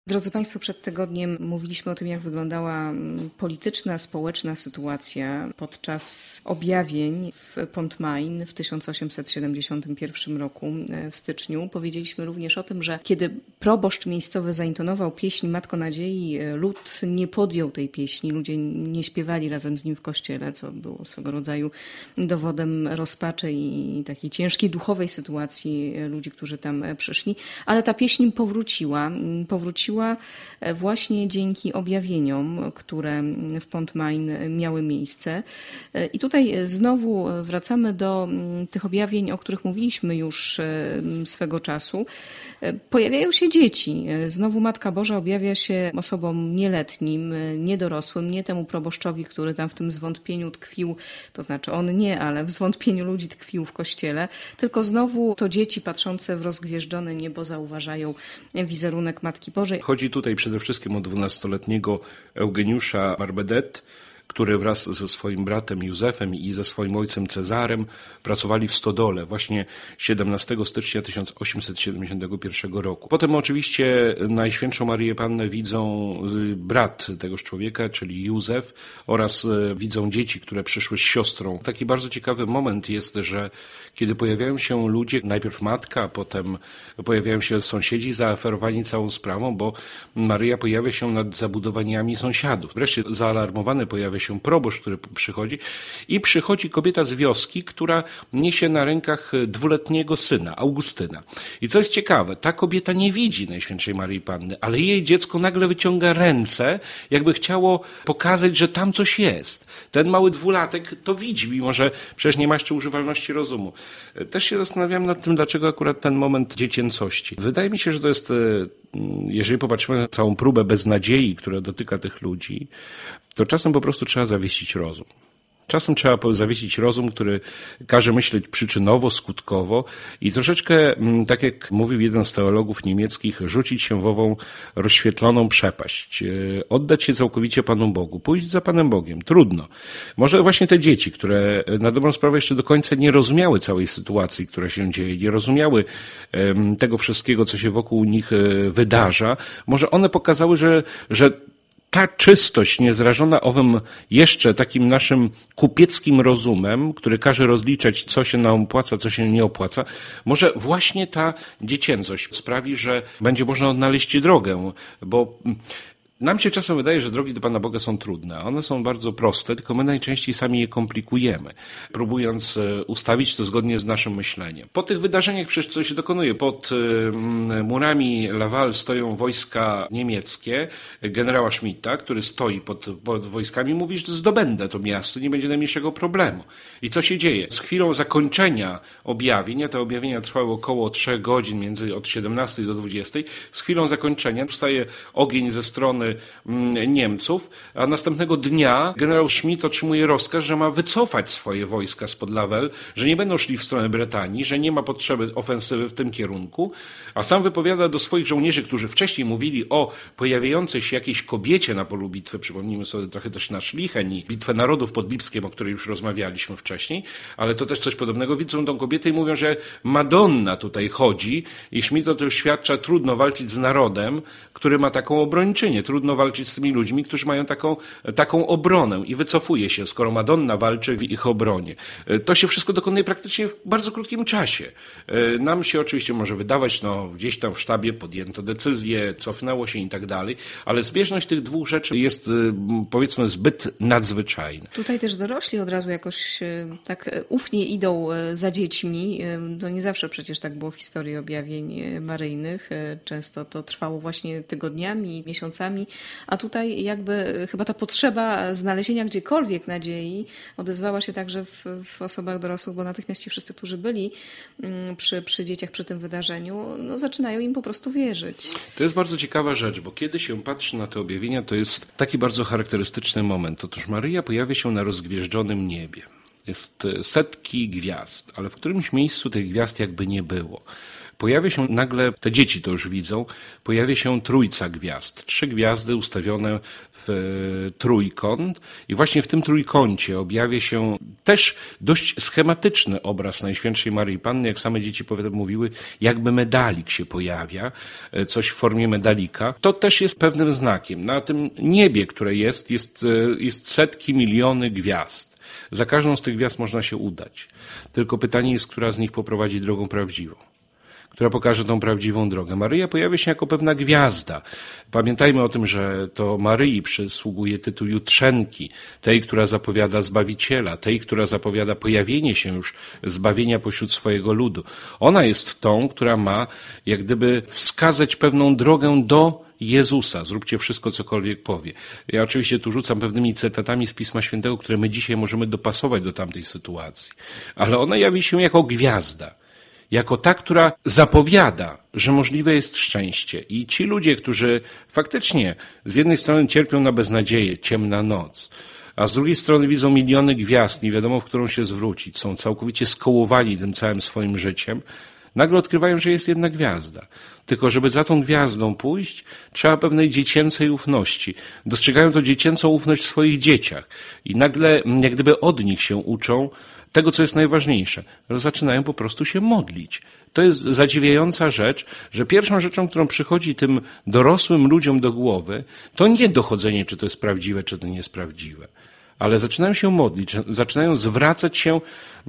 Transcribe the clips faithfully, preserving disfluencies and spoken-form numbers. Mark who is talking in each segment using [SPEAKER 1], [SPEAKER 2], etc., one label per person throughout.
[SPEAKER 1] Drodzy Państwo, przed tygodniem mówiliśmy o tym, jak wyglądała polityczna, społeczna sytuacja podczas objawień w Pontmain w tysiąc osiemset siedemdziesiątym pierwszym roku w styczniu. Powiedzieliśmy również o tym, że kiedy proboszcz miejscowy zaintonował pieśń Matko Nadziei, lud nie podjął tej pieśni, ludzie nie śpiewali razem z nim w kościele, co było swego rodzaju dowodem rozpaczy i takiej ciężkiej duchowej sytuacji ludzi, którzy tam przyszli, ale ta pieśń powróciła, powróciła właśnie dzięki objawieniom, które w Pontmain miały miejsce. I tutaj znowu wracamy do tych objawień, o których mówiliśmy już swego czasu. Pojawiają się dzieci. Znowu Matka Boża objawia się osobom nieletnim, niedorosłym, nie temu proboszczowi, który tam w tym zwątpieniu tkwił, to znaczy on nie, ale w zwątpieniu ludzi tkwił w kościele, tylko znowu to dzieci patrzące w rozgwieżdżone niebo zauważają wizerunek Matki Bożej.
[SPEAKER 2] Chodzi tutaj przede wszystkim o dwunastoletniego Eugeniusza Barbedet, który wraz ze swoim bratem Józefem i ze swoim ojcem Cezarem pracowali w stodole właśnie siedemnastego stycznia tysiąc osiemset siedemdziesiątego pierwszego roku. Potem oczywiście Najświętszą Maryję Pannę widzą brat tegoż człowieka, czyli Józef, oraz widzą dzieci, które przyszły z siostrą. Taki bardzo ciekawy moment jest, że kiedy pojawiają się ludzie, najpierw matka, a potem pojawiają się sąsiedzi zaaferowani całą sprawą, bo Maryja pojawia się nad zabudowaniami sąsiadów. Wreszcie zaalarmowany pojawia się proboszcz, który przychodzi i przychodzi kobieta z wioski, która niesie na rękach dwuletniego syna, Augustyna. I co jest ciekawe, ta kobieta nie widzi Najświętszej Maryi Panny, ale jej dziecko nagle wyciąga ręce, jakby chciało pokazać, że tam coś jest. Ten mały dwulatek to widzi, mimo że przecież nie ma jeszcze używalności rozumu. Też się zastanawiam nad tym, dlaczego akurat ten moment dziecięcości. Wydaje mi się, że to jest, jeżeli popatrzymy na całą próbę beznadziei, która dotyka tych ludzi, to czasem po prostu trzeba zawiesić rozum. Czasem trzeba zawiesić rozum, który każe myśleć przyczynowo, skutkowo i troszeczkę, tak jak mówił jeden z teologów niemieckich, rzucić się w ową rozświetloną przepaść. Oddać się całkowicie Panu Bogu, pójść za Panem Bogiem. Trudno. Może właśnie te dzieci, które na dobrą sprawę jeszcze do końca nie rozumiały całej sytuacji, która się dzieje, nie rozumiały tego wszystkiego, co się wokół nich wydarza, może one pokazały, że, że ta czystość niezrażona owym jeszcze takim naszym kupieckim rozumem, który każe rozliczać, co się nam opłaca, co się nie opłaca, może właśnie ta dziecięcość sprawi, że będzie można odnaleźć drogę, bo nam się czasem wydaje, że drogi do Pana Boga są trudne. One są bardzo proste, tylko my najczęściej sami je komplikujemy, próbując ustawić to zgodnie z naszym myśleniem. Po tych wydarzeniach przecież co się dokonuje? Pod murami Laval stoją wojska niemieckie, generała Schmidta, który stoi pod, pod wojskami, mówi, że zdobędę to miasto, nie będzie najmniejszego problemu. I co się dzieje? Z chwilą zakończenia objawień, a te objawienia trwały około trzech godzin, między od siedemnastej do dwudziestej, z chwilą zakończenia powstaje ogień ze strony Niemców, a następnego dnia generał Schmidt otrzymuje rozkaz, że ma wycofać swoje wojska spod Laval, że nie będą szli w stronę Brytanii, że nie ma potrzeby ofensywy w tym kierunku, a sam wypowiada do swoich żołnierzy, którzy wcześniej mówili o pojawiającej się jakiejś kobiecie na polu bitwy, przypomnijmy sobie trochę też na Schlichen i bitwę narodów pod Lipskiem, o której już rozmawialiśmy wcześniej, ale to też coś podobnego, widzą tą kobietę i mówią, że Madonna tutaj chodzi i Schmidt to już świadcza, trudno walczyć z narodem, który ma taką obrończynię, trudno walczyć z tymi ludźmi, którzy mają taką, taką obronę i wycofuje się, skoro Madonna walczy w ich obronie. To się wszystko dokonuje praktycznie w bardzo krótkim czasie. Nam się oczywiście może wydawać, no gdzieś tam w sztabie podjęto decyzję, cofnęło się i tak dalej, ale zbieżność tych dwóch rzeczy jest, powiedzmy, zbyt nadzwyczajna.
[SPEAKER 1] Tutaj też dorośli od razu jakoś tak ufnie idą za dziećmi. To nie zawsze przecież tak było w historii objawień maryjnych. Często to trwało właśnie tygodniami, miesiącami, a tutaj jakby chyba ta potrzeba znalezienia gdziekolwiek nadziei odezwała się także w, w osobach dorosłych, bo natychmiast ci wszyscy, którzy byli przy, przy dzieciach przy tym wydarzeniu, no zaczynają im po prostu wierzyć.
[SPEAKER 2] To jest bardzo ciekawa rzecz, bo kiedy się patrzy na te objawienia, to jest taki bardzo charakterystyczny moment. Otóż Maryja pojawia się na rozgwieżdżonym niebie. Jest setki gwiazd, ale w którymś miejscu tych gwiazd jakby nie było. pojawia się nagle, te dzieci to już widzą, pojawia się trójca gwiazd. Trzy gwiazdy ustawione w trójkąt i właśnie w tym trójkącie objawia się też dość schematyczny obraz Najświętszej Maryi Panny, jak same dzieci mówiły, jakby medalik się pojawia, coś w formie medalika. To też jest pewnym znakiem. Na tym niebie, które jest, jest, jest setki, miliony gwiazd. Za każdą z tych gwiazd można się udać. Tylko pytanie jest, która z nich poprowadzi drogą prawdziwą, która pokaże tą prawdziwą drogę. Maryja pojawia się jako pewna gwiazda. Pamiętajmy o tym, że to Maryi przysługuje tytuł Jutrzenki, tej, która zapowiada Zbawiciela, tej, która zapowiada pojawienie się już zbawienia pośród swojego ludu. Ona jest tą, która ma jak gdyby wskazać pewną drogę do Jezusa. Zróbcie wszystko, cokolwiek powie. Ja oczywiście tu rzucam pewnymi cytatami z Pisma Świętego, które my dzisiaj możemy dopasować do tamtej sytuacji. Ale ona jawi się jako gwiazda. Jako ta, która zapowiada, że możliwe jest szczęście. I ci ludzie, którzy faktycznie z jednej strony cierpią na beznadzieję, ciemna noc, a z drugiej strony widzą miliony gwiazd, nie wiadomo, w którą się zwrócić, są całkowicie skołowani tym całym swoim życiem, nagle odkrywają, że jest jedna gwiazda. Tylko żeby za tą gwiazdą pójść, trzeba pewnej dziecięcej ufności. Dostrzegają to dziecięcą ufność w swoich dzieciach. I nagle, jak gdyby od nich się uczą tego, co jest najważniejsze. Zaczynają po prostu się modlić. To jest zadziwiająca rzecz, że pierwszą rzeczą, którą przychodzi tym dorosłym ludziom do głowy, to nie dochodzenie, czy to jest prawdziwe, czy to nie jest prawdziwe. Ale zaczynają się modlić, zaczynają zwracać się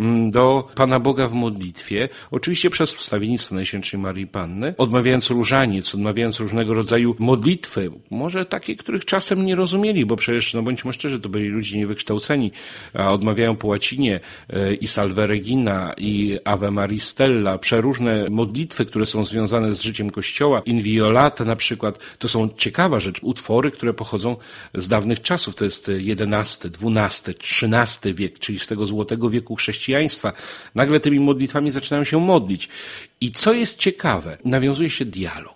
[SPEAKER 2] do Pana Boga w modlitwie, oczywiście przez wstawiennictwo Najświętszej Maryi Panny, odmawiając różaniec, odmawiając różnego rodzaju modlitwy, może takie, których czasem nie rozumieli, bo przecież, no bądźmy szczerzy, to byli ludzie niewykształceni, a odmawiają po łacinie i Salve Regina, i Ave Maristella, przeróżne modlitwy, które są związane z życiem Kościoła, Inviolate na przykład, to są ciekawa rzecz, utwory, które pochodzą z dawnych czasów, to jest jedenasty, dwunasty, trzynasty wiek, czyli z tego złotego wieku chrześcijaństwa. Nagle tymi modlitwami zaczynają się modlić. I co jest ciekawe, nawiązuje się dialog.